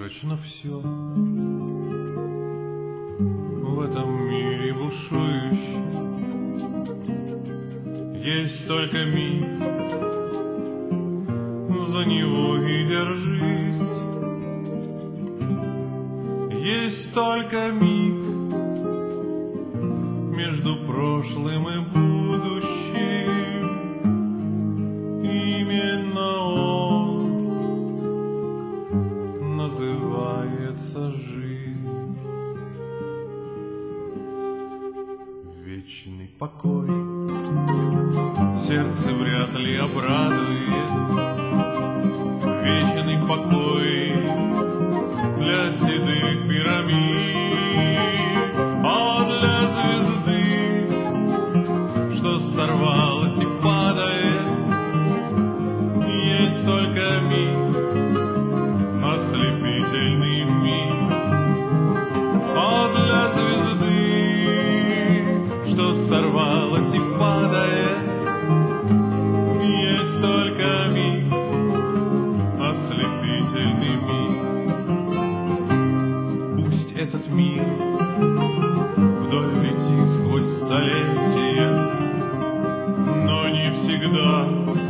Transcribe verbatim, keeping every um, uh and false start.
призрачно все в этом мире бушующем. Есть только миг, за него и держись. Есть только миг между прошлым и будущим. Именно он называется жизнь. Вечный покой сердце вряд ли обрадует. Вечный покой для седых пирамид, а для звезды, что сорвалась и падает, есть только миг, ослепительный миг. А для звезды, что сорвалась и падает, есть только миг, ослепительный миг. Пусть этот мир вдоль летит сквозь столетия, но не всегда